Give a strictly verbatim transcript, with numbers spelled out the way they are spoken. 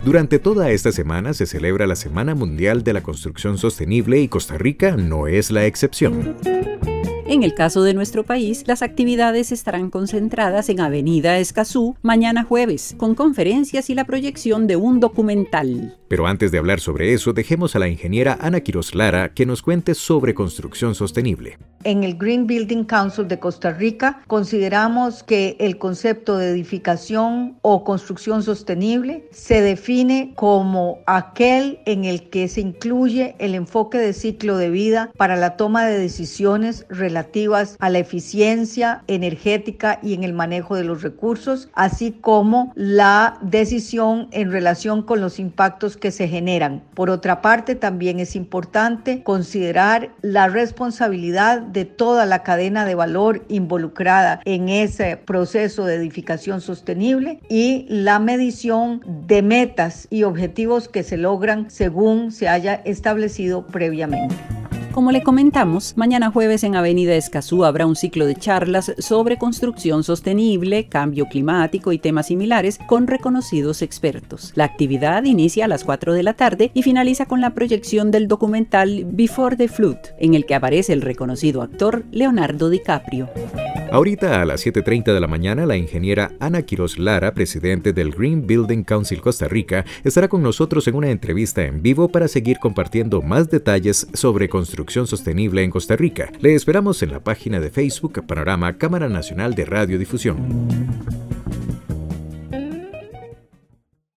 Durante toda esta semana se celebra la Semana Mundial de la Construcción Sostenible y Costa Rica no es la excepción. En el caso de nuestro país, las actividades estarán concentradas en Avenida Escazú mañana jueves, con conferencias y la proyección de un documental. Pero antes de hablar sobre eso, dejemos a la ingeniera Ana Quiroz Lara que nos cuente sobre construcción sostenible. En el Green Building Council de Costa Rica consideramos que el concepto de edificación o construcción sostenible se define como aquel en el que se incluye el enfoque de ciclo de vida para la toma de decisiones relativas a la eficiencia energética y en el manejo de los recursos, así como la decisión en relación con los impactos que se generan. Por otra parte, también es importante considerar la responsabilidad de toda la cadena de valor involucrada en ese proceso de edificación sostenible y la medición de metas y objetivos que se logran según se haya establecido previamente. Como le comentamos, mañana jueves en Avenida Escazú habrá un ciclo de charlas sobre construcción sostenible, cambio climático y temas similares con reconocidos expertos. La actividad inicia a las cuatro de la tarde y finaliza con la proyección del documental Before the Flood, en el que aparece el reconocido actor Leonardo DiCaprio. Ahorita a las siete treinta de la mañana, la ingeniera Ana Quiroz Lara, presidente del Green Building Council Costa Rica, estará con nosotros en una entrevista en vivo para seguir compartiendo más detalles sobre construcción sostenible en Costa Rica. Le esperamos en la página de Facebook Panorama Cámara Nacional de Radiodifusión.